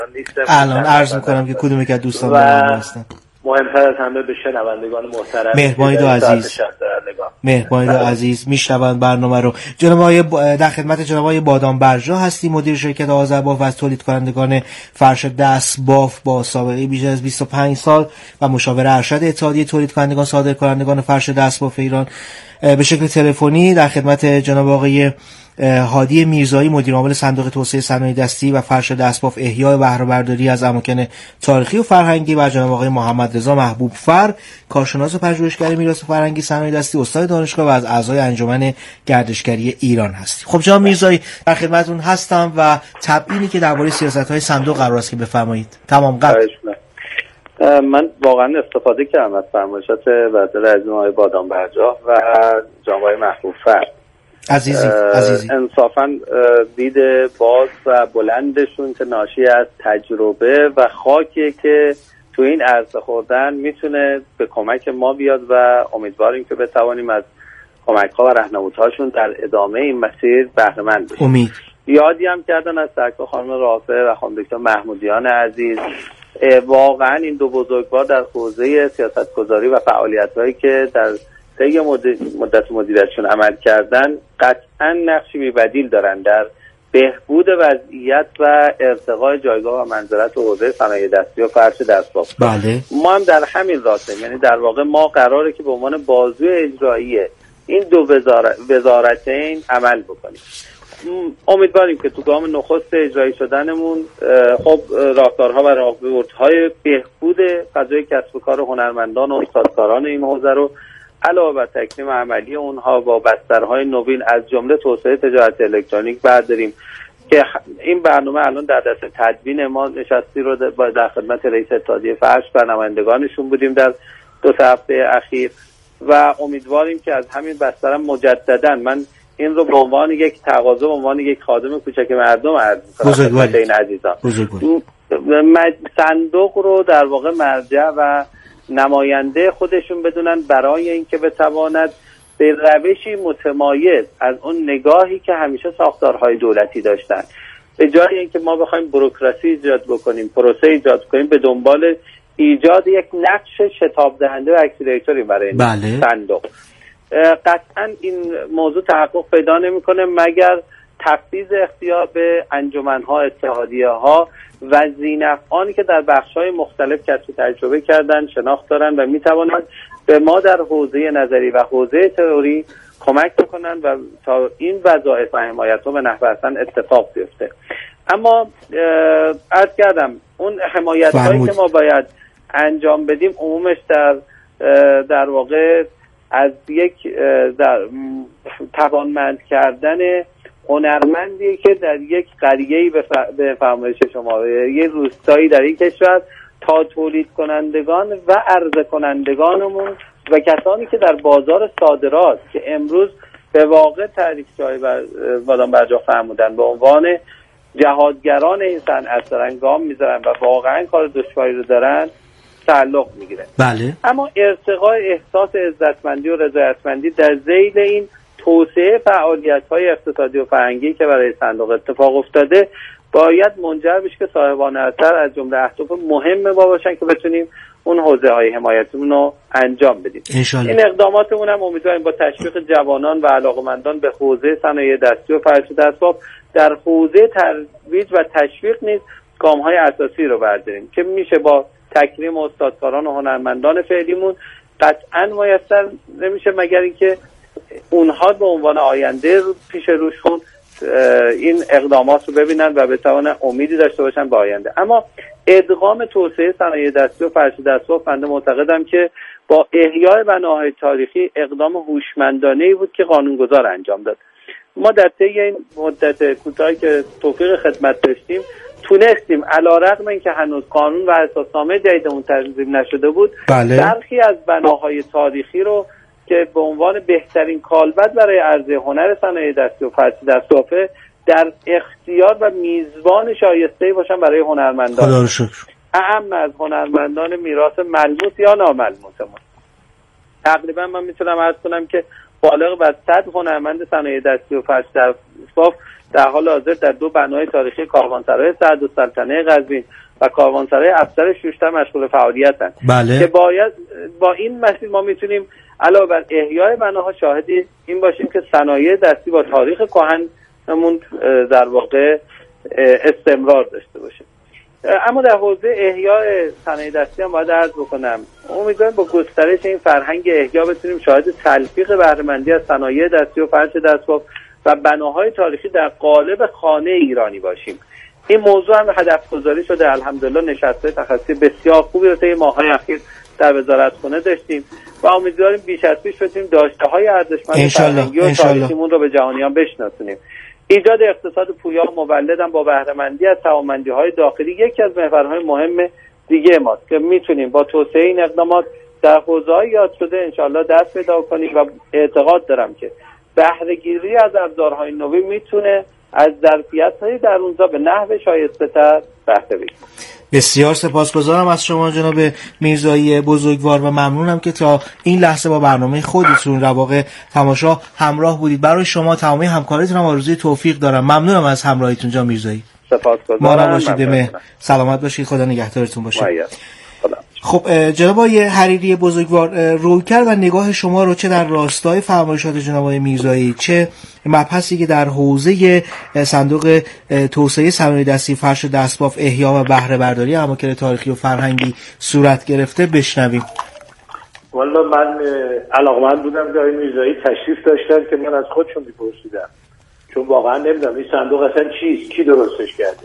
نیستم. الان عرض میکنم که کدومی که دوستان دارم هستن. مهمتر از همه به شنوندگان محترم مهربانی دو عزیز میشنوند برنامه رو. جناب آقای در خدمت جناب آقای بادام برجا هستی، مدیر شرکت آذرباف و از تولید کنندگان فرش دستباف با سابقه بیش از 25 سال و مشاور ارشد اتحادیه تولید کنندگان صادر کنندگان فرش دستباف ایران. به شکل تلفنی در خدمت جناب آقای هادی میرزایی، مدیر عامل صندوق توسعه صنایع دستی و فرش دستباف احیای بهره برداری از اماکن تاریخی و فرهنگی، و جناب آقای محمد رضا محبوب فر، کارشناس و پژوهشگر میراث فرهنگی صنایع دستی، استاد دانشگاه و از اعضای انجمن گردشگری ایران هستی. خب جناب میرزایی در خدمتتون هستم و تبیینی که درباره سیاست‌های صندوق قرار است که بفرمایید. تمام قد من واقعا استفاده کردم از فرمایشات وزیر اعظم آقای بادام برجا و جناب آقای محبوب فر. عزیزی انصافا دید باز و بلندشون که ناشی از تجربه و خاکیه که تو این عرصه خوردن میتونه به کمک ما بیاد و امیدواریم که بتوانیم از کمک‌ها و راهنمودهاشون در ادامه این مسیر بهره مند بشیم. امید یادی هم کردن از سرکار خانم رافع و خانم دکتر محمودیان عزیز. واقعا این دو بزرگوار در حوزه سیاستگذاری و فعالیت‌هایی که در طی مدت مدیریتشون عمل کردن قطعا نقشی بی‌بدیل دارن در بهبود وضعیت و ارتقای جایگاه و منزلت حوزه صنایع دستی و فرش دستباف. بله. ما هم در همین راستیم، یعنی در واقع ما قراره که به عنوان بازوی اجرایی این دو وزارتین عمل بکنیم. امیدواریم که تو گام نخست اجرایی شدنمون خب راهکارها و راهبردهای بهبود فضای کسب و کار هنرمندان و استادکاران این حوزه رو علاوه بر تکمیل عملی اونها با بسترهای نوین از جمله توسعه تجارت الکترونیک برداریم که این برنامه الان در دست تدوین ما نشستی رو در خدمت رئیس اتحادیه فرش و نمایندگانشون بودیم در 2 هفته اخیر و امیدواریم که از همین بستر مجددا من این رو به عنوان یک تقاضا، به عنوان یک خادم کوچک مردم عرض می‌کنم خدمت این عزیزان. صندوق رو در واقع مرجع و نماینده خودشون بدونن برای اینکه بتواند به روشی متمایز از اون نگاهی که همیشه ساختارهای دولتی داشتن، به جای اینکه ما بخوایم بوروکراسی ایجاد بکنیم، پروسه ایجاد کنیم، به دنبال ایجاد یک نقش شتاب دهنده و اکسلراتوری برای صندوق. قطعا این موضوع تحقق پیدا نمیکنه مگر تفویض اختیار به انجمن‌ها، اتحادیه‌ها و ذی‌نفعانی که در بخش‌های مختلف کسب تجربه کردن، شناخت دارن و می‌توانند به ما در حوزه نظری و حوزه تئوری کمک بکنن و تا این وظایف و حمایت‌ها به نحو احسن اتفاق بیفته. اما عرض کردم اون حمایت‌هایی که ما باید انجام بدیم عمومش در واقع از یک توانمند کردن هنرمندی که در یک قریه‌ای به فرمایش شما یه روستایی در این کشور تا تولید کنندگان و عرضه کنندگانمون و کسانی که در بازار صادرات که امروز به واقع تعریف جای بادام برجا فرمودن به عنوان جهادگران این صنعت دارن گام میذارن و واقعا کار دشواری رو دارن تعلق میگیره. بله. اما ارتقای احساس عزتمندی و رضایتمندی در ذیل این توسعه فعالیت‌های اقتصادی و فرهنگی که برای صندوق اتفاق افتاده باید منجر بشه که صاحبان اثر از جمله اهداف مهم ما باشن که بتونیم اون حوزه‌های حمایتمون رو انجام بدیم. این اقداماتمون هم امیدواریم با تشویق جوانان و علاقمندان به حوزه صنایع دستی و فرش دستباف در حوزه ترویج و تشویق نیز گام‌های اساسی رو برداریم که میشه با تکریم استادکاران و هنرمندان فعلیمون قطعاً میسر نمیشه مگر اینکه اونها به عنوان آینده رو پیش روشون این اقدامات رو ببینن و بتوانن امیدی داشته باشن به آینده. اما ادغام توسعه صنایع دستی و فرش دستباف بنده معتقدم که با احیای بناهای تاریخی اقدام هوشمندانه‌ای بود که قانونگذار انجام داد. ما در طی این مدت کوتاهی که توفیق خدمت داشتیم تونستیم علیرغم اینکه هنوز قانون و اساسنامه جدیدمون تنظیم نشده بود برخی از بناهای تاریخی رو که به عنوان بهترین کالبد برای عرضه هنر صنایع دستی و فرش دستباف در اختیار و میزبان شایسته‌ای باشن برای هنرمندان. خدا رو شکر. اهم از هنرمندان میراث ملموس یا ناملموس ما. تقریبا من میتونم عرض کنم که بالغ بر 100 هنرمند صنایع دستی و فرش دستباف در حال حاضر در 2 بنای تاریخی کاروانسرای سعدالسلطنه قزوین و کاروانسرای افسر شوشتر مشغول فعالیتن. بله. که باید با این مسیر ما میتونیم علاوه بر احیای بناها شاهدی این باشیم که صنایع دستی با تاریخ کهنمون در واقع استمرار داشته باشه. اما در حوزه احیای صنایع دستی هم باید عرض بکنم امیدوارم با گسترش این فرهنگ احیا بتونیم شاهد تلفیق بهره‌مندی از صنایع دستی و فرش دستباف و بناهای تاریخی در قالب خانه ایرانی باشیم. این موضوع هم هدف گذاری شده. الحمدلله نشست‌های تخصصی بسیار خوبی رو طی ماه‌های اخیر در وزارتخانه داشتیم و امیدواریم بیش از پیش بتونیم داشته‌های ارزشمند فرهنگی و تاریخیمون رو به جهانیان بشناسونیم. ایجاد اقتصاد پویا و مولد هم با بهره‌مندی از توانمندی‌های داخلی یکی از محورهای مهم دیگه ماست که میتونیم با توسعه این اقدامات در حوزه‌های یاد شده انشالله دست پیدا کنیم و اعتقاد دارم که بهره‌گیری از ابزارهای نوین میتونه از ظرفیت‌های درونزا به نحو شایسته‌تر بهره بگیره. بسیار سپاسگزارم از شما جناب میرزایی بزرگوار و ممنونم که تا این لحظه با برنامه خودتون رواق تماشا همراه بودید. برای شما تمامی همکاریتون هم آرزوی توفیق دارم. ممنونم از همراهیتون جناب میرزایی. سپاسگزارم. ما باشید، سلامت باشید، خدا نگهدارتون باشه. خب جناب آقای حریری بزرگوار، رویکرد و نگاه شما رو چه در راستای فرمایشات جناب آقای میرزایی چه مبحثی که در حوزه صندوق توسعه صنایع دستی فرش دستباف احیا و بهره برداری اماکن تاریخی و فرهنگی صورت گرفته بشنویم. والا من علاقمند بودم که آقای میرزایی تشریف داشتن که من از خودشون میپرسیدم، چون واقعا نمیدونم این صندوق اصلا چیست، کی درستش کرده،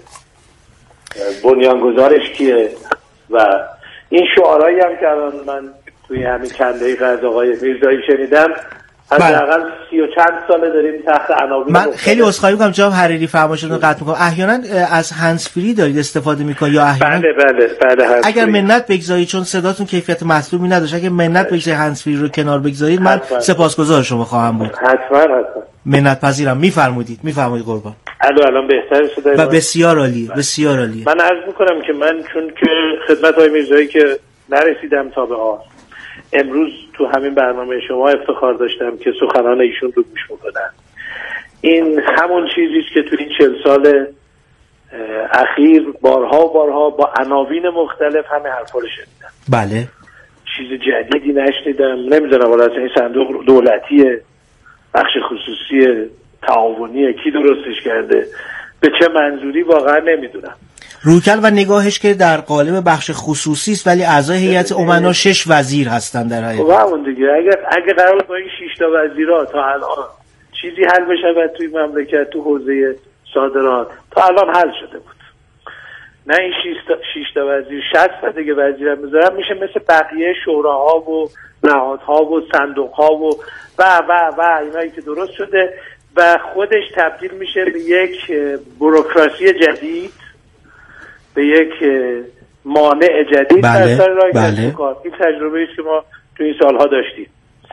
بنیانگذارش کیه و این شعارهایی هم که الان من توی همین چند دقیقه از آقای میرزایی شنیدم حداقل 30 و چند ساله داریم تحت عناوین. من خیلی عذرخواهی می‌کنم جناب حریری فرمایشتون قطع می‌کنم. احیانا از هندزفری دارید استفاده می‌کنید یا احیانا بله اگر منت بگذارید چون صداتون کیفیت مطلوبی نداشت، اگر منت بگذارید هندزفری رو کنار بگذارید من سپاسگزار شما خواهم بود. حتما منت پذیرم. می‌فرمایید قربان. الان بهتر شده و بسیار عالی. من عرض می‌کنم که من چون که خدمت آقای میرزایی که نرسیدم تا به امروز تو همین برنامه شما افتخار داشتم که سخنان ایشون رو گوش میکنم. این همون چیزیست که تو این 40 سال اخیر بارها با عناوین مختلف همه حرفا رو شنیدم. بله. چیز جدیدی نشنیدم. نمیدونم والا این صندوق دولتیه، بخش خصوصی، تعاونیه، کی درستش کرده، به چه منظوری واقعا نمیدونم. رویکرد و نگاهش که در قالب بخش خصوصی است ولی اعضای هیئت امنا 6 وزیر هستن در هیئت. واون دیگه اگه قرار با این 6 تا وزیرا تا الان چیزی حل بشه توی مملکت تو حوزه صادرات تا الان حل شده بود. نه این 6 تا وزیر 60 تا دیگه وزیر هم بذارم میشه مثل بقیه شوراها و نهادها و صندوقها و اینایی که درست شده و خودش تبدیل میشه به یک بوروکراسی جدید، به یک مانع جدید در سر راه کسب و کار. این تجربه است که ما تو این سالها داشتیم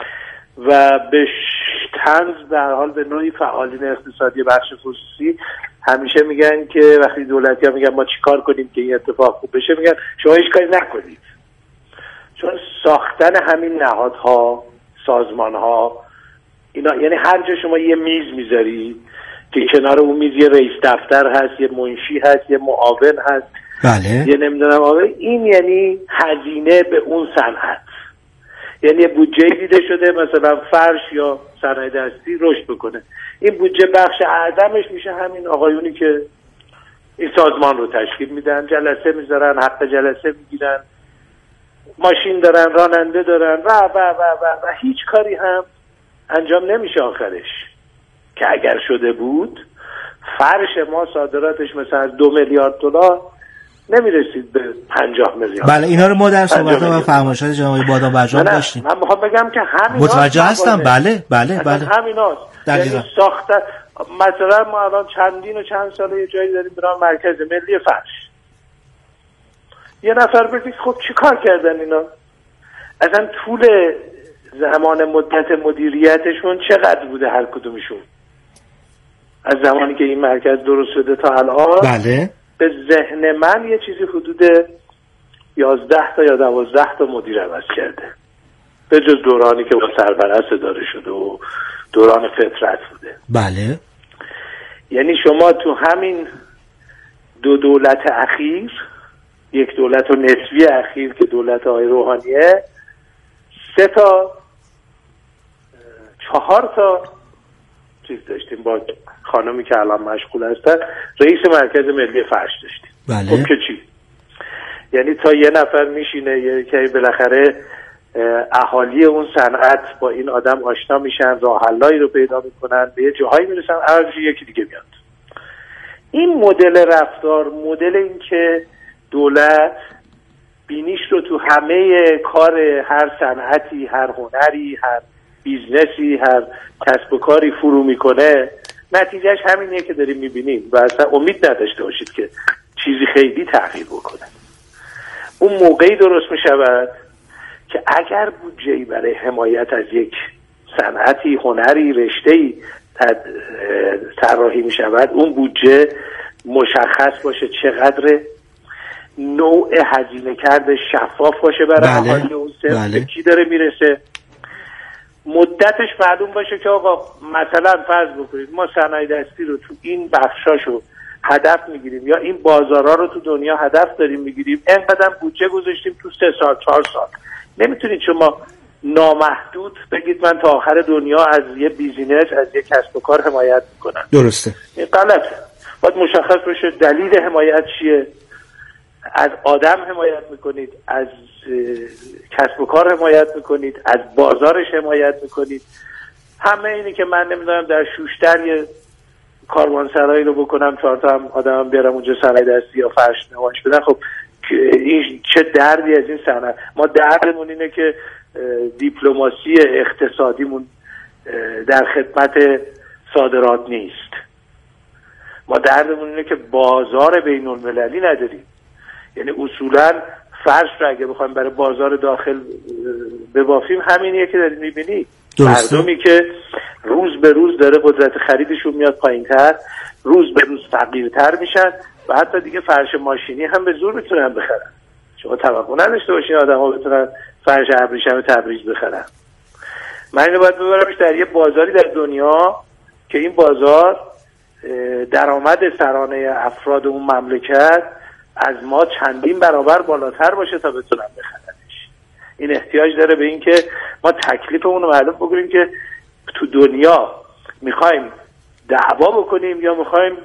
و به طنز در حال به نوعی فعالین اقتصادی بخش خصوصی همیشه میگن که وقتی دولتی ها میگن ما چی کار کنیم که این اتفاق خوب بشه، میگن شما هیچ کاری نکنید، چون ساختن همین نهادها، سازمانها، اینا یعنی هر جا شما یه میز میذاری که کنار اون میز یه رئیس دفتر هست، یه منشی هست، یه معاون هست، بله، یه نمیدونم این یعنی هزینه به اون صنعت، یعنی بودجه دیده شده مثلا فرش یا صنایع دستی رشد بکنه، این بودجه بخش اعظمش میشه همین آقایونی که این سازمان رو تشکیل میدن، جلسه میذارن، حق جلسه میگیرن، ماشین دارن، راننده دارن و هیچ کاری هم انجام نمیشه آخرش. که اگر شده بود فرش ما صادراتش مثلا 2 میلیارد دلار نمیرسید به 50 میلیارد. بله اینا رو ما در صحبت و فرمایشات جناب بادام برجام داشتیم. من میخوام بگم که همین متوجه هستم. بله همیناست. یعنی ساختن مثلا ما الان چند ساله یه جایی داریم برای مرکز ملی فرش. یه نفر بگید خب چی کار کردن اینا؟ اصلا طول زمان مدت مدیریتشون چقدر بوده هر کدومشون؟ از زمانی که این مرکز درست شده تا الان بله به ذهن من یه چیزی حدود 11 تا یا 12 تا مدیر عوض کرده، به جز دورانی که با سرپرست اداره شده و دوران فترت بوده. بله یعنی شما تو همین 2 دولت اخیر، یک دولت و نسبی اخیر که دولت آقای روحانیه، 3 تا 4 تا چیز داشتیم با خانمی که الان مشغول هستن، رئیس مرکز ملی فرش داشتیم. بله. خب که چی؟ یعنی تا یه نفر میشینه که بالاخره اهالی اون صنعت با این آدم آشنا میشن، راه حلایی رو پیدا میکنن، به یه جاهایی میرسن، عوضش یکی دیگه میاد. این مدل رفتار، مدل این که دولت بینیش رو تو همه کار هر صنعتی، هر هنری، هر بیزنسی، هر کسب و کاری فرو میکنه، نتیجهش همینیه که داریم میبینیم و اصلا امید نداشته باشید که چیزی خیلی تغییر بکنه. اون موقعی درست میشود که اگر بودجه‌ای برای حمایت از یک صنعتی، هنری، رشته‌ای طراحی میشود، اون بودجه مشخص باشه چقدر، نوع هزینه کرده شفاف باشه برای اهالی اون سمت، به کی داره میرسه، مدتش معلوم باشه که آقا مثلا فرض بکنید ما صنایع دستی رو تو این بخشاشو هدف میگیریم یا این بازارها رو تو دنیا هدف داریم میگیریم، اینقدر بودجه گذاشتیم تو 3 سال 4 سال. نمیتونید شما نامحدود بگید من تا آخر دنیا از یه بیزینس، از یه کسب و کار حمایت میکنم. درسته. این غلطه. باید مشخص بشه دلیل حمایت چیه. از آدم حمایت میکنید، از کسب و کار حمایت میکنید، از بازارش حمایت میکنید. همه اینی که من نمیدونم در شوشتر یه کاروانسرایی رو بکنم، 4 تا هم آدم بیارم اونجا صنایع دستی یا فرش نمایش بدن، خب این چه دردی از این صنعت. ما دردمون اینه که دیپلماسی اقتصادیمون در خدمت صادرات نیست. ما دردمون اینه که بازار بین المللی نداریم. یعنی اصولا فرش رو اگه بخوایم برای بازار داخل ببافیم، همینیه که داریم میبینی. مردمی که روز به روز داره قدرت خریدشون میاد پایین‌تر، روز به روز فقیرتر میشن و حتی دیگه فرش ماشینی هم به زور میتونن بخرن. شما توقع نداشته باشین آدم‌ها بتونن فرش ابریشم تبریز بخرن. من اینو باید ببرمش در یه بازاری در دنیا که این بازار درآمد سرانه افراد اون مملکت از ما چندین برابر بالاتر باشه تا بتونن بخرنش. این احتیاج داره به این که ما تکلیفمون رو معلوم بکنیم که تو دنیا میخوایم دعوا بکنیم یا میخوایم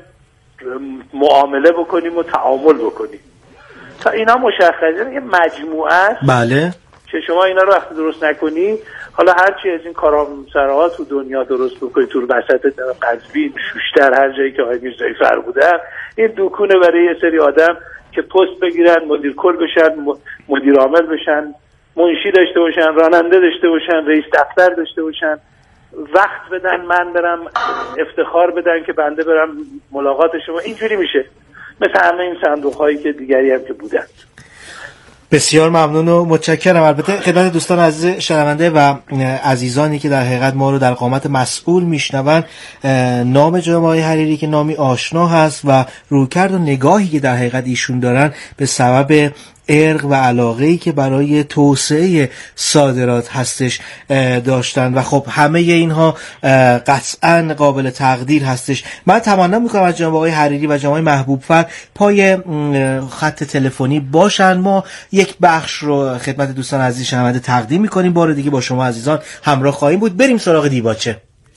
معامله بکنیم و تعامل بکنیم. تا اینا مشخصه یه مجموعه است. بله. که شما اینا رو وقتی درست نکنی، حالا هرچی از این کارامسرها تو دنیا درست بکنی، تو وسط قزوین، شوشتر، هر جایی که آقای میرزایی فر بودن، این دوکونه برای یه سری آدم که پست بگیرن، مدیر کل بشن، مدیر عامل بشن، منشی داشته باشن، راننده داشته باشن، رئیس دفتر داشته باشن، وقت بدن من برم افتخار بدن که بنده برم ملاقات شما. اینجوری میشه مثل همه این صندوق هایی که دیگری هم که بودن. بسیار ممنون و متشکرم. البته خدمت دوستان عزیز شنونده و عزیزانی که در حقیقت ما رو در قامت مسئول میشنون، نام جناب آقای حریری که نامی آشنا هست و رویکرد و نگاهی که در حقیقت ایشون دارن به سبب ارق و علاقه‌ای که برای توسعه صادرات هستش داشتن و خب همه اینها قطعاً قابل تقدیر هستش. من تمنا میکنم از جناب آقای حریری و جناب آقای محبوب‌فر پای خط تلفنی باشن. ما یک بخش رو خدمت دوستان عزیز شنونده تقدیم میکنیم، بار دیگه با شما عزیزان همراه خواهیم بود. بریم سراغ دیباچه.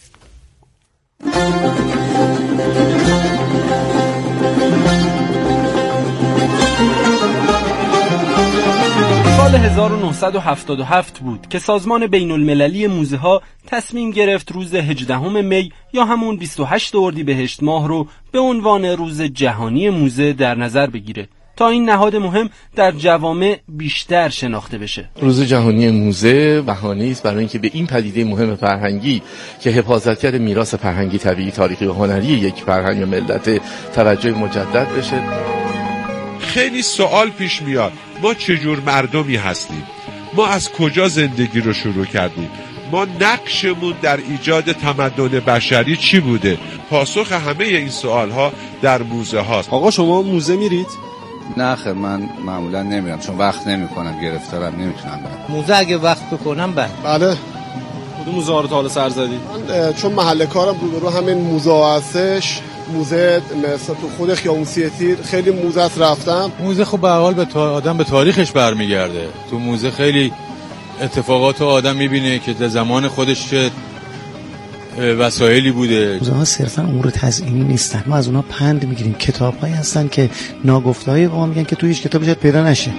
سال 1977 بود که سازمان بین المللی موزه ها تصمیم گرفت روز 18 می یا همون 28 اردیبهشت ماه رو به عنوان روز جهانی موزه در نظر بگیره تا این نهاد مهم در جوامع بیشتر شناخته بشه. روز جهانی موزه بهانه‌ای است برای اینکه به این پدیده مهم فرهنگی که حفاظتگر میراث فرهنگی، طبیعی، تاریخی و هنری یک فرهنگ و ملت توجه مجدد بشه. خیلی سوال پیش میاد، ما چجور مردمی هستیم؟ ما از کجا زندگی رو شروع کردیم؟ ما نقشمون در ایجاد تمدن بشری چی بوده؟ پاسخ همه این سوالها در موزه هاست. آقا شما موزه میرید؟ نه خیر، من معمولا نمیرم چون وقت نمیکنم، گرفتارم، نمیتونم برم. موزه اگه وقت بکنم بله. کدوم موزه رو تا حالا سر زدید؟ من چون محل کارم روبرو همین موزه هستش، موزه مثلا تو خود خیابون سیتیر خیلی موزه رفتم. موزه خب به هر حال آدم به تاریخش برمیگرده. تو موزه خیلی اتفاقات آدم میبینه که در زمان خودش چه وسایلی بوده. موزه ها صرفا امور تزئینی نیستن، ما از اونها پند میگیریم. کتاب‌هایی هستن که ناگفته‌های ما میگن که توی هیچ کتابی شاید پیدا نشه.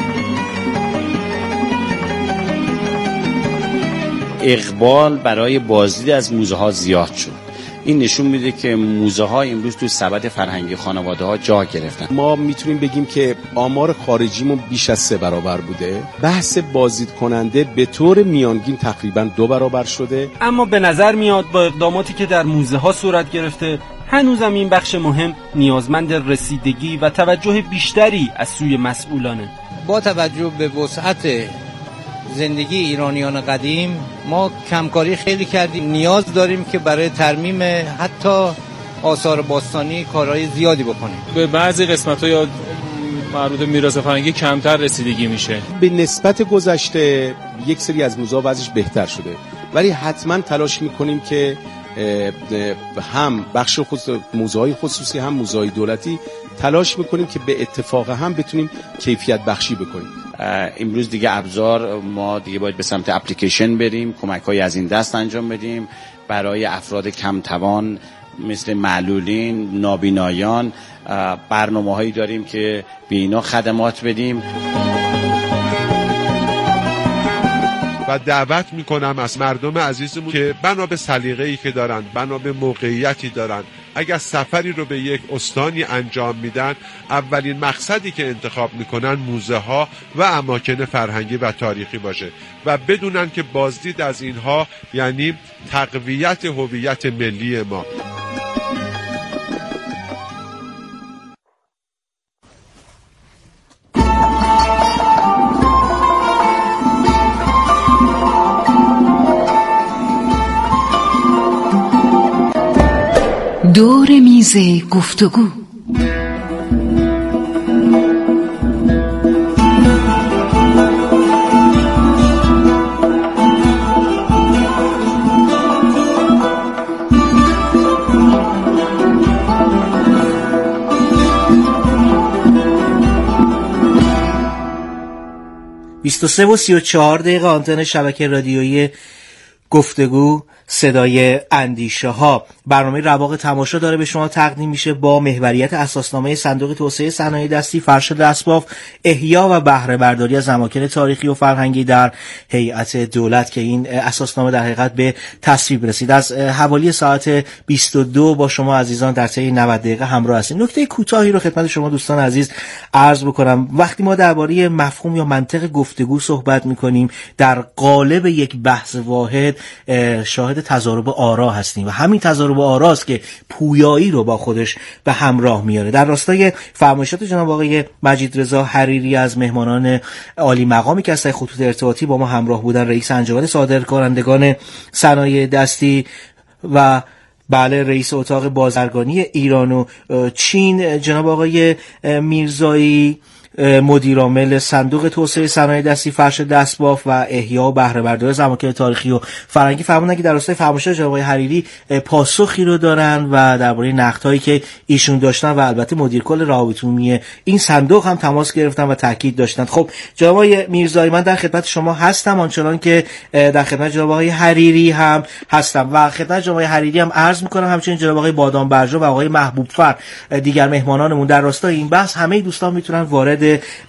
اقبال برای بازدید از موزه ها زیاد شد. این نشون میده که موزه ها امروز تو سبد فرهنگی خانواده ها جا گرفتن. ما میتونیم بگیم که آمار خارجیمون بیش از 3 برابر بوده. بحث بازدید کننده به طور میانگین تقریبا 2 برابر شده. اما به نظر میاد با اقداماتی که در موزه ها صورت گرفته هنوزم این بخش مهم نیازمند رسیدگی و توجه بیشتری از سوی مسئولانه. با توجه به وسعت زندگی ایرانیان قدیم ما کمکاری خیلی کردیم. نیاز داریم که برای ترمیم حتی آثار باستانی کارهای زیادی بکنیم. به بعضی قسمت‌ها مربوط به میراث فرهنگی کمتر رسیدگی میشه. به نسبت گذشته یک سری از موزه‌ها وضعش بهتر شده، ولی حتما تلاش میکنیم که هم بخش موزه‌های خصوصی هم موزه‌های دولتی تلاش میکنیم که به اتفاق هم بتونیم کیفیت بخشی بکنیم. امروز دیگه ابزار ما دیگه باید به سمت اپلیکیشن بریم، کمک‌های از این دست انجام بدیم برای افراد کم توان مثل معلولین، نابینایان. برنامه‌هایی داریم که به اینا خدمات بدیم. و دعوت میکنم از مردم عزیزمون که بنا به سلیقه‌ای که دارن، بنا به موقعیتی دارن، اگر سفری رو به یک استانی انجام میدن، اولین مقصدی که انتخاب میکنن موزه ها و اماکن فرهنگی و تاریخی باشه و بدونن که بازدید از اینها یعنی تقویت هویت ملی ما. دور میز گفتگو. بیست و 33:34 آنتن شبکه رادیویی گفتگو صدای اندیشه ها. برنامه رواق تماشا داره به شما تقدیم میشه با محوریت اساسنامه صندوق توسعه صنایع دستی، فرشاد اسباف، احیا و بهره برداری از اماکن تاریخی و فرهنگی در هیئت دولت که این اساسنامه در حقیقت به تصویب رسید. از حوالی ساعت 22 با شما عزیزان در طی 90 دقیقه همراه هستیم. نکته کوتاهی رو خدمت شما دوستان عزیز عرض بکنم. وقتی ما درباره مفهوم یا منطق گفتگو صحبت میکنیم در قالب یک بحث واحد شاهد تضارب آرا هستیم و همین تضارب آراست که پویایی رو با خودش به همراه میاره. در راستای فرمایشات جناب آقای مجید رضا حریری از مهمانان عالی مقامی که از خطوط ارتباطی با ما همراه بودن، رئیس انجمن صادرکنندگان صنایع دستی و بله رئیس اتاق بازرگانی ایران و چین جناب آقای میرزایی، مدیر عامل صندوق توسعه صنایع دستی، فرشاد اسباف و احیا و بهره برداری از اماکن تاریخی و فرهنگی، فرمودن که در راستای فرمایشات جناب آقای حریری پاسخی رو دارن و درباره نقدهایی که ایشون داشتن و البته مدیر کل روابط عمومی این صندوق هم تماس گرفتن و تاکید داشتن. خب جناب آقای میرزایی، من در خدمت شما هستم آنچنان که در خدمت جناب آقای حریری هم هستم و خدمت جناب آقای حریری هم عرض می‌کنم، همچنین جناب آقای بادام برجا و آقای محبوب فر دیگر مهمانانمون در راستای این بحث همه دوستان میتونن وارد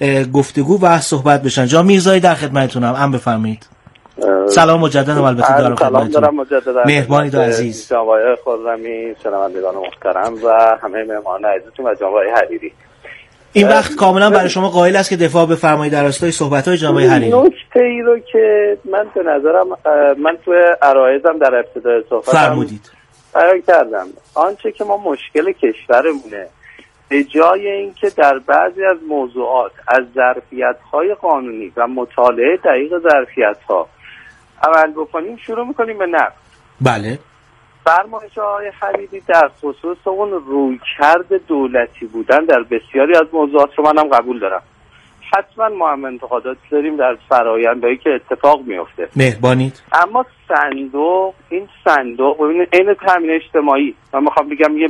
گفتگو و صحبت بشن. جناب میرزایی در خدمتتونم، هم بفرمایید. سلام مجددا و البته دارم خدمتتون. مهربانی دو عزیز، جناب آقای خرمی، شنوندگان محترم و همه مهمانان عزیزتون و جناب آقای حریری. این وقت کاملا برای شما قائل است که دفاع بفرمایید در راستای صحبت‌های جناب آقای حریری. نکته‌ای رو که من به نظرم من تو عرایضم در ابتدای صحبتم فرمودید بیان کردم، آنچه که ما مشکل کشورمونه به جای اینکه در بعضی از موضوعات از ظرفیت‌های قانونی و مطالعه دقیق ظرفیت‌ها عمل بکنیم شروع می‌کنیم به نقد. بله. فرمایش آقای حریری در خصوص اون رویکرد دولتی بودن در بسیاری از موضوعات رو منم قبول دارم. حتما ما هم انتقادات داریم در فرآیندهایی که اتفاق میفته. مهربانید. اما این صندوق ببینید عین تامین اجتماعی، من میخوام بگم یه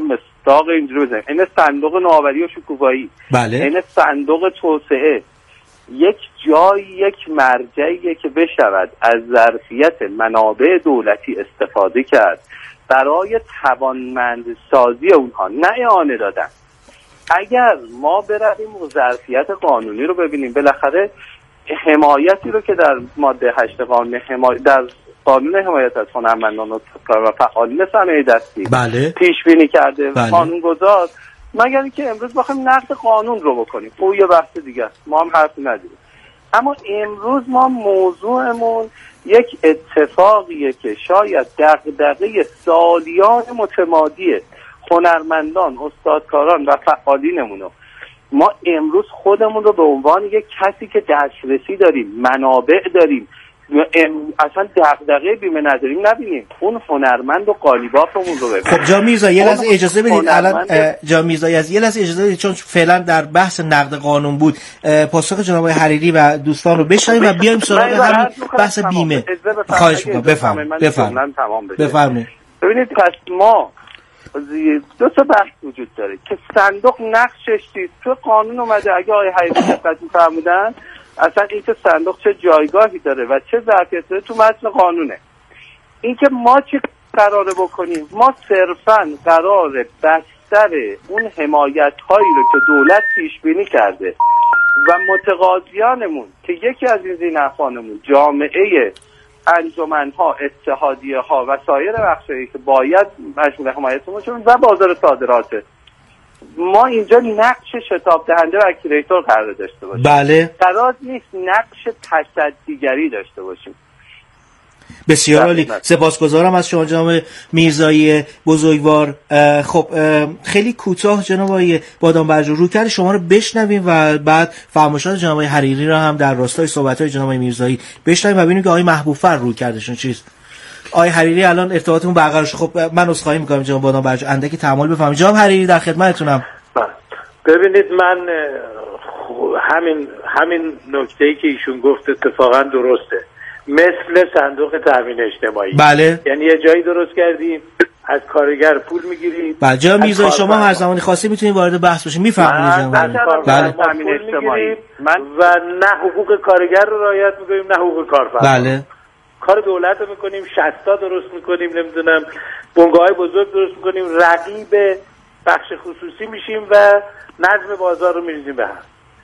داغ اینجوری بزنیم، این صندوق نوآوری و شکوفایی، بله، این صندوق توسعه، یک جایی، یک مرجعیه که بشود از ظرفیت منابع دولتی استفاده کرد برای توانمندسازی اونها، نه اعانه دادن. اگر ما برویم و ظرفیت قانونی رو ببینیم، بالاخره حمایتی رو که در ماده 8 قانون در قانون حمایت از هنرمندان و فعالین صنایع دستی بله پیش بینی کرده بله. قانونگذار، مگر اینکه امروز بخوایم نقد قانون رو بکنیم او یه بحث دیگه است، ما هم حرفی نداریم. اما امروز ما موضوعمون یک اتفاقیه که شاید دغدغه سالیان متمادی هنرمندان، استادکاران و فعالینمونو، ما امروز خودمون رو به عنوان یک کسی که دسترسی داریم، منابع داریم، اصلا دغدغه بیمه نداریم نبینیم، اون هنرمند و قالیبافمون رو ببینیم. خب جناب میرزایی یه لحظه اجازه بدید، الان جناب میرزایی از یه لحظه اجازه بدید، چون فعلا در بحث نقد قانون بود، پاسخ جناب حریری و دوستان رو بشنویم و بیایم سراغ همین بحث بیمه. خواهش می‌کنم بفرمایید. ببینید پس ما دو تا بحث وجود داره که صندوق نقشش چیست. تو قانون اومده، اگه آقای حریری دقت فرمودن، اصلا این که صندوق چه جایگاهی داره و چه ظرفیتی داره تو متن قانونه. این که ما چه قراره بکنیم، ما صرفاً قراره بستر اون حمایت هایی رو که دولت پیش بینی کرده و متقاضیانمون که یکی از این ذینفعانمون جامعه انجمن‌ها، اتحادیه‌ها و سایر بخشایی که باید مشمول حمایتمون شدن و بازار صادراته، ما اینجا نقش شتاب دهنده و اکتیویتور قرار داشته باشیم. بله. قرار نیست نقش تصدیگری داشته باشیم. بسیار عالی، سپاسگزارم از شما جناب میرزایی بزرگوار. خب خیلی کوتاه جناب آقای بادامبرجو رویکرد شما رو بشنویم و بعد فرمایشات جناب آقای حریری رو هم در راستای صحبت‌های جناب آقای میرزایی بشنویم و ببینیم که آقای محبوب‌فر رویکردشون چیست. آقای حریری الان ارتباطمون برقرار شد. خب من عذرخواهی می‌کنم جناب بادامبرجو، اندکی تحمل بفرمایید. جناب حریری در خدمتتونم. ببینید من همین نکته‌ای که ایشون گفت اتفاقا درسته، مثل صندوق تامین اجتماعی. بله. یعنی یه جایی درست کردیم از کارگر پول میگیرید. بله جناب میرزایی شما هر زمانی خواستید میتونید وارد بحث بشید. میفرمایید جناب. بله. تامین اجتماعی و نه حقوق کارگر رو رعایت میکنیم نه حقوق کارفرما. بله. کار دولت رو میکنیم، شستا درست میکنیم، نمیدونم بنگاه‌های بزرگ درست میکنیم، رقیب بخش خصوصی میشیم و نظم بازار رو میریزیم به هم.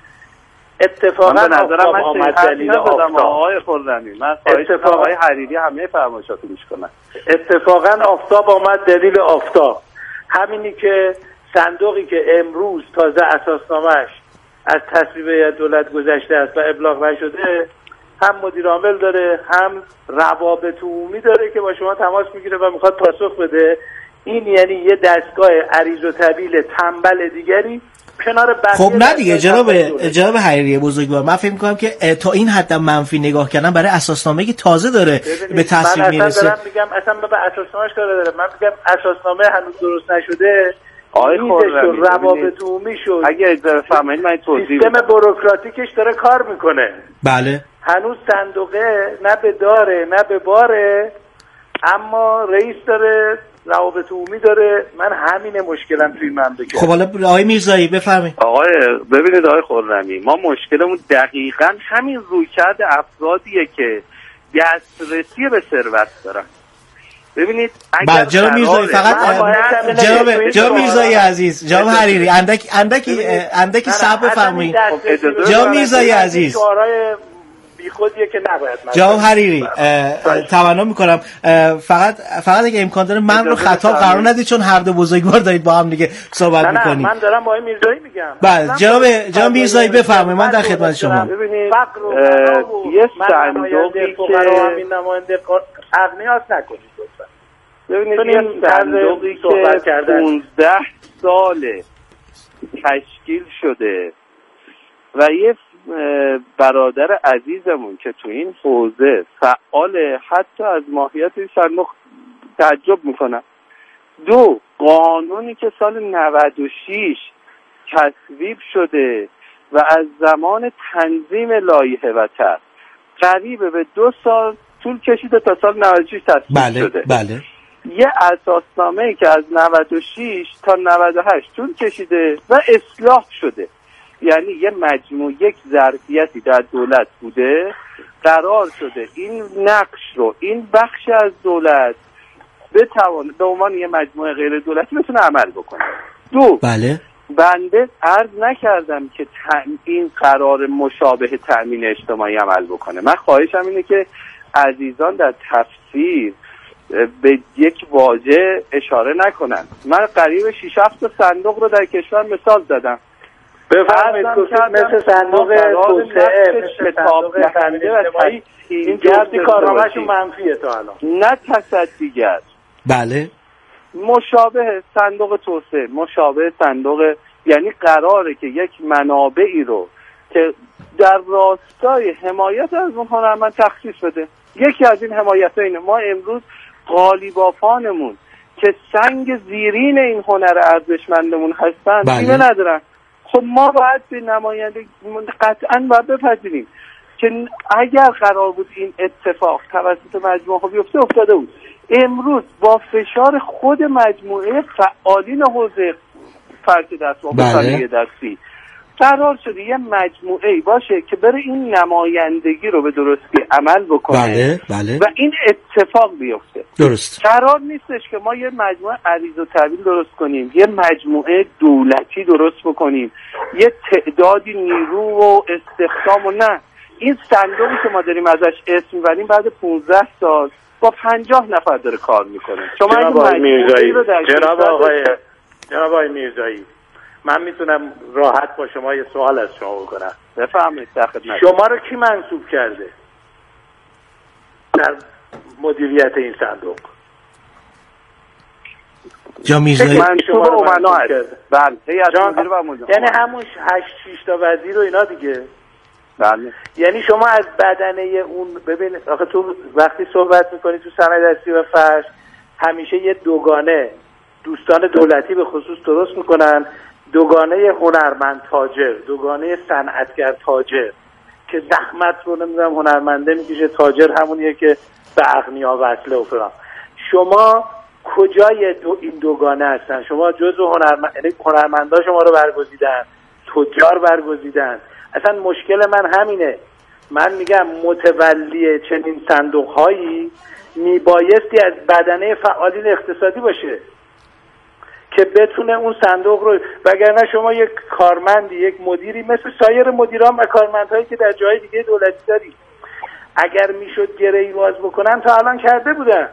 اتفاقا نظرم من آمد دلیل آقای خرمی، من اتفاقا آقای حریری همه فرمایشاتو گوش کنن. اتفاقا آفتاب آمد دلیل آفتاب، همینی که صندوقی که امروز تازه اساسنامه‌اش از تصویب دولت گذشته است و ابلاغ نشده، هم مدیر عامل داره هم روابط عمومی داره که با شما تماس میگیره و میخواد پاسخ بده. این یعنی یه دستگاه عریض و طویل تنبل دیگری کنار بقیه. خب نه دیگه جناب حریری بزرگوار، من فکر می‌کنم که تا این حد منفی نگاه کردن برای اساسنامه‌ای که تازه داره به تصویب میرسه. من میگم اصلا به اساسنامه‌اش کار داره. من میگم اساسنامه هنوز درست نشده. آقای خرمی روابط عمومی شد. اگه اجازه فرمایید من توضیح بدم. سیستم بوروکراتیکش داره کار میکنه. بله. هنوز صندوقه نه به داره نه به باره، اما رئیس داره، روابط عمومی داره. من همین مشکلم توی مملکت. خب حالا آقای میرزایی بفرمایید. ببینید آقای خرمی، ما مشکلمون دقیقاً همین رویکرد افرادیه که دسترسی به ثروت دارن. ببینید اگر جناب میرزایی فقط جناب میرزایی عزیز، جناب حریری اندکی صبر بفرمایید. جناب میرزایی عزیز، بیخودیه که نباید. جناب حریری تمنا میکنم فقط اگه امکان داره من رو خطاب قرار ندید، چون هر دو بزرگوار دارید با هم دیگه صحبت میکنید. من دارم با میرزایی میگم. بله جناب میرزایی بفرمایید، من در خدمت شما. ببینید یه صندوقی که همین نماینده اغنیاست نکنید لطفا. ببینید یه صندوقی که 15 سال تشکیل شده و یه برادر عزیزمون که تو این حوزه فعاله، حتی از ماهیت این صندوق تعجب میکنم. 2 قانونی که سال 96 تصویب شده و از زمان تنظیم لایحه و قریب به 2 سال طول کشیده تا سال 96 تصویب شده. بله. یه اساسنامه‌ای که از 96 تا 98 طول کشیده و اصلاح شده. یعنی یه مجموع یک ظرفیتی در دولت بوده، قرار شده این نقش رو این بخش از دولت بتوانه به عنوان یه مجموعه غیر دولتی بتونه عمل بکنه. بله. بنده عرض نکردم که این قرار مشابه تأمین اجتماعی عمل بکنه. من خواهشم اینه که عزیزان در تفسیر به یک واژه اشاره نکنن. من قریب 6-7 صندوق رو در کشور مثال زدم. بفرمایید. مثل صندوق توسعه، مثل صندوق تأمین اجتماعی، این جفتی کارنامه‌شون منفیه تا الان. نه تصدیگر. بله. مشابه صندوق توسعه، مشابه صندوق، یعنی قراره که یک منابعی رو که در راستای حمایت از اون هنرمند تخصیص بده. یکی از این حمایت‌ها اینه. ما امروز قالیبافانمون که سنگ زیرین این هنر ارزشمندمون هستن بیمه ندارن. خب ما باید به نماینده قطعاً باید بپذیریم که اگر قرار بود این اتفاق توسط مجموعه بیفته افتاده بود. امروز با فشار خود مجموعه فعالین حوزه فرق دست و صنایع دستی قرار شده یه مجموعه‌ای باشه که بره این نمایندگی رو به درستی عمل بکنه. بله. و این اتفاق بیفته. درست. قرار نیستش که ما یه مجموعه عریض و طویل درست کنیم، یه مجموعه دولتی درست بکنیم، یه تعدادی نیرو و استخدام و نه. این صندوقی که ما داریم ازش اسم می‌بریم بعد 15 سال با 50 نفر داره کار میکنه. جناب آقای میرزایی، من میتونم راحت با شما یه سوال از شما بکنم. بفرمایید. شما رو کی منصوب کرده در مدیریت این صندوق؟ جا میرزایی منصوب امنا هست. بله. یعنی همون 8 تا وزیر و اینا دیگه. بله. یعنی شما از بدنه اون ببینید، آخه تو وقتی صحبت میکنی تو صنایع دستی و فرش همیشه یه دوگانه دوستان دولتی به خصوص درست میکنن، دوگانه هنرمند تاجر، دوگانه صنعتگر تاجر، که زحمت رو نمیدونم هنرمنده میکشه، تاجر همونیه که به اغنیا وصله و فلان. شما کجای این دوگانه هستن؟ شما جزو هنرمندا شما رو برگزیدن، تجار برگزیدن. اصلا مشکل من همینه. من میگم متولی چنین صندوق‌هایی میبایستی از بدنه فعالین اقتصادی باشه که بتونه اون صندوق رو، وگرنه شما یک کارمندی، یک مدیری مثل سایر مدیران و کارمندهایی که در جای دیگه دولتی داری، اگر میشد گره‌ای باز بکنن تا الان کرده بودن.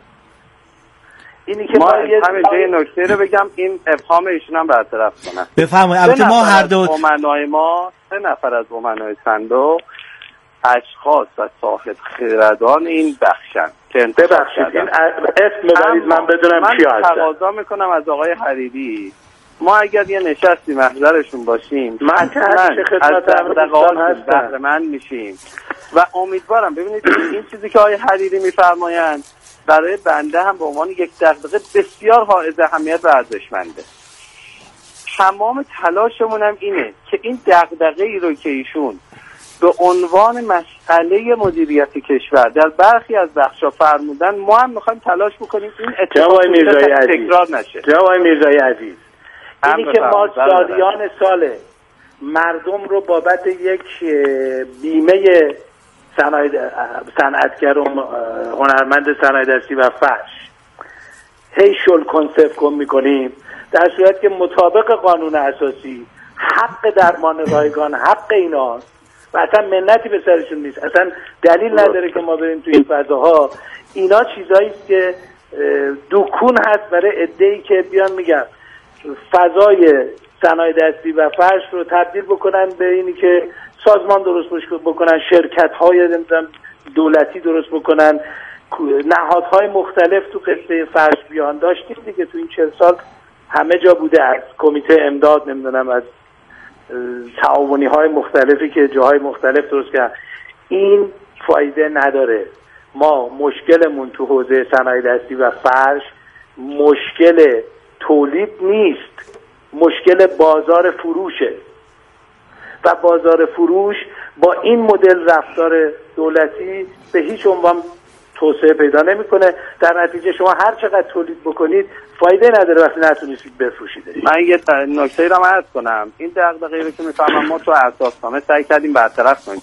اینی که ما همین جای نکته رو بگم این ابهام ایشون هم برطرف کنن. بفرمایید. البته ما هر دو امنای ما 3 نفر از امنای صندوق اشخاص و صاحب خردان این بخشن که ببخشید این اسم ببرید من بدونم کی هستن. من تقاضا میکنم از آقای حریری ما اگر یه نشستی محضرشون باشیم من از بهره مند میشیم و امیدوارم ببینید این چیزی که آقای حریری میفرمایند برای بنده هم به عنوان یک دغدغه بسیار حائز اهمیت و ارزشمنده. تمام تلاشمون هم اینه که این دغدغه ای رو که ایشون به عنوان مسئله مدیریت کشور در برخی از بخشا فرمودن، ما هم میخوایم تلاش بکنیم این اتفاق تکرار نشه. جناب میرزایی عزیز، اینی که ما سالیان سال مردم رو بابت یک بیمه صنعتگر و هنرمند صنایع دستی و فرش هی شل کنسف کن میکنیم، در صورت که مطابق قانون اساسی حق درمان رایگان حق ایناست و اصلا منتی به سرشون نیست. اصلا دلیل نداره که ما بریم توی این فضاها. اینا چیزایی که دکون هست برای عده‌ای که بیان میگن فضای صنایع دستی و فرش رو تبدیل بکنن به اینی که سازمان درست بکنن، شرکت‌های دولتی درست بکنن، نهادهای مختلف تو قصه فرش بیان داشتیم دیگه. تو این 40 سال همه جا بوده، از کمیته امداد نمیدونم از تعاونی‌های مختلفی که جاهای مختلف درست کردن. این فایده نداره. ما مشکلمون تو حوزه صنایع دستی و فرش مشکل تولید نیست، مشکل بازار فروشه و بازار فروش با این مدل رفتار دولتی به هیچ عنوان توسعه پیدا نمیکنه. در نتیجه شما هر چقدر تولید بکنید فایده نداره وقتی نتونید بفروشید. من یه نکته رو عرض کنم، این دغدغه‌ای رو که میفهمم ما تو اساسنامه سعی کردیم برطرف کنیم.